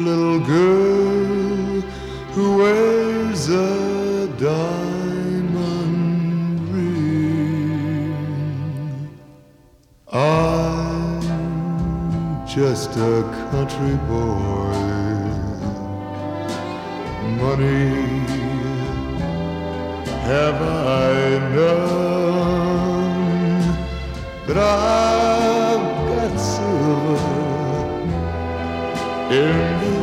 Little girl who wears a diamond ring. I'm just a country boy. Money have I none, but I've got silver in